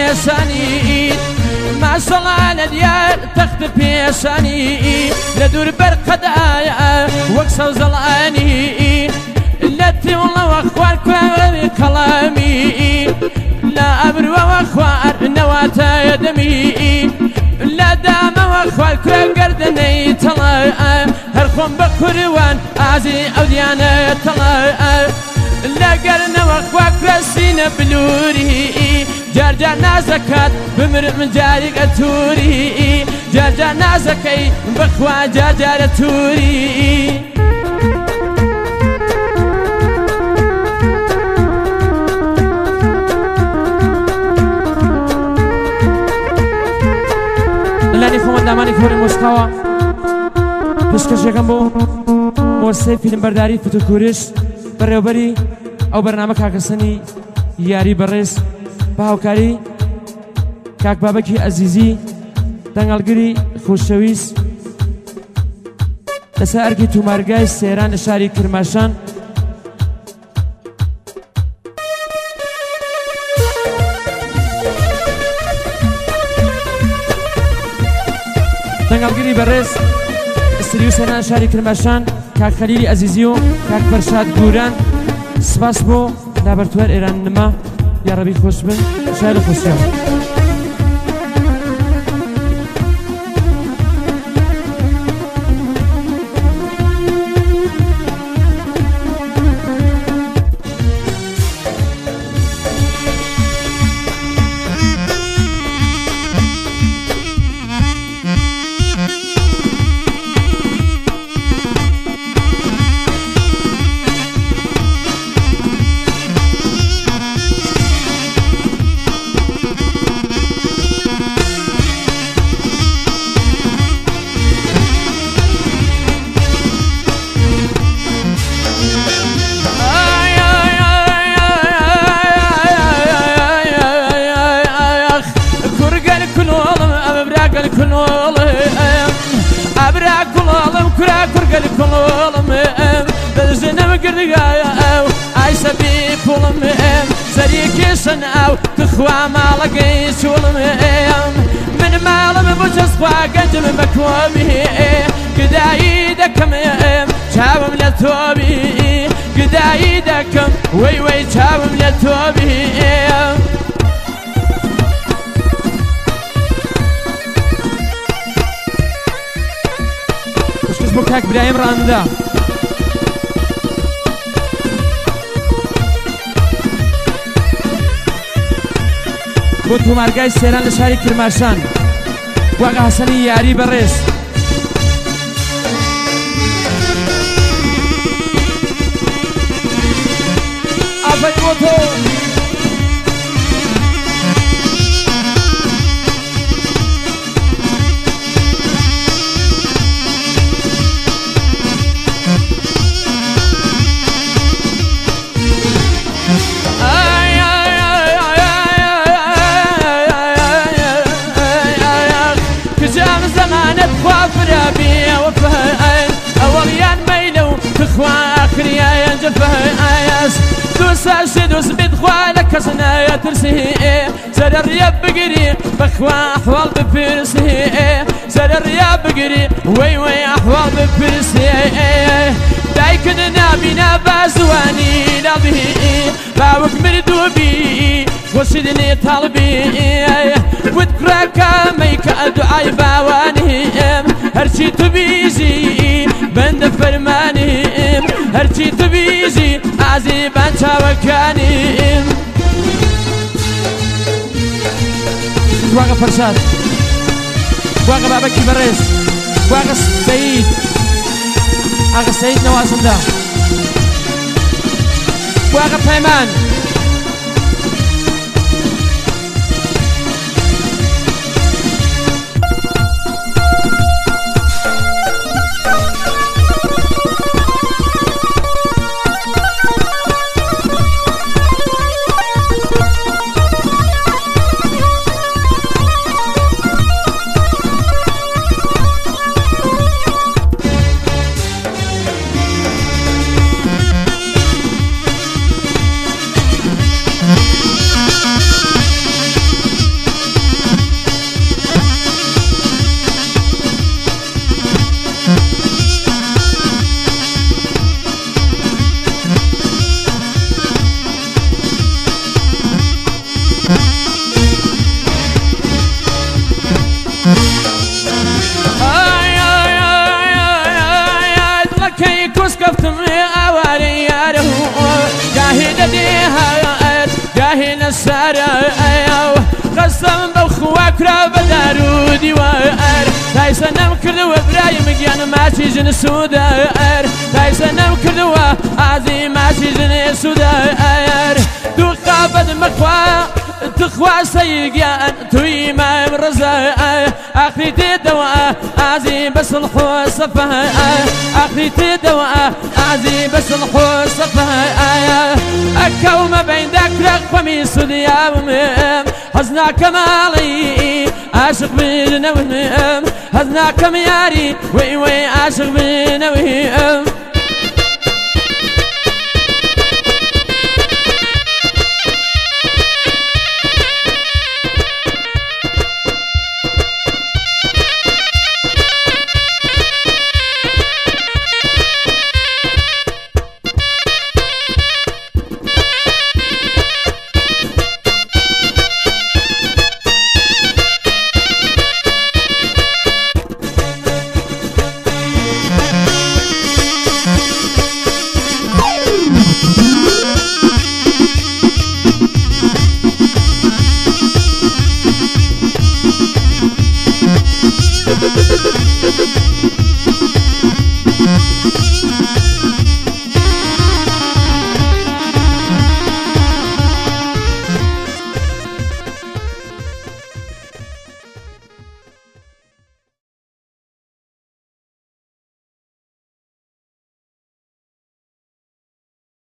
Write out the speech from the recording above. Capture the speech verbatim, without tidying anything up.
بيساني ما صلى ديال تخت بيساني لدور برقدايا وكسو زلاني التي والله واخوار كواري كلامي لا أبرو واخوار نواتا يدمي لا دام واخوار كوار قردني طلع هرخم بكروان عزي أوديانا طلع لا قرنا واخوار كواسين بلوري جارجانا زكاة بمر من جاري قتوري جارجانا زكاي بخوا جارجار توري لاني خومن داماني كوري موسقاوا پشکش یکم بو موسیقی فیلم برداری فتوکورش بریوبری او برنامه کاکسنی یاری برس باوکاری کاک بابکی عزیزی دنگلگری خوشویس لسا ارگی تومارگای سیران شاری کرماشان دنگلگری برس استریو سیران شاری کرماشان کاک خلیلی عزیزیو کاک فرشاد گوران سپاس بو لابرتوار ایران نما یا ربی خوش بن شاید خوشیان أو تخوى مالك شولم من مالم بوجس خواقج من بكوامي قداي دكم شاوم للتوبي قداي دكم وي وي شاوم للتوبي وش كسبو كاك برايم راندا بۆ تومارگای سێران لە شاری کرماشان واقع حەسەنی یاری بەڕێز ئافەی بۆ تۆ دوس دوس بدخوالك كسنا ترسي زاد الرياب بقري بخوا أحوال بفرسي زاد الرياب بقري وي وي أحوال بفرسي دايكنا بنا بازواني لابي باوك مردوبي وسيدني طالبي وذكرك ميك دعاي باواني هرشي تبيزي بند فرماني هرشي تبيزي عزي بانتا وكاني واقع فرشاد واقع بابكي بريس واقع سيد واقع سيد نوازن ده واقع بيمان سارة قسم بخواك را بدارو دیوار تایسا نم کردو برای مگیان ماچی جن سودار تایسا نم کردو عزی ماچی جن سودار دو قابد مخوا تخوا سيقيان توي ما مرزا اخري تدوا عزي بس الحو صفها اخري تدوا عزي بس الحو صفها اكو ما بين ذاك قميص ديام حزنا كمالي عاشق بينا وهم حزنا كمياري وي وي عاشق بينا وهم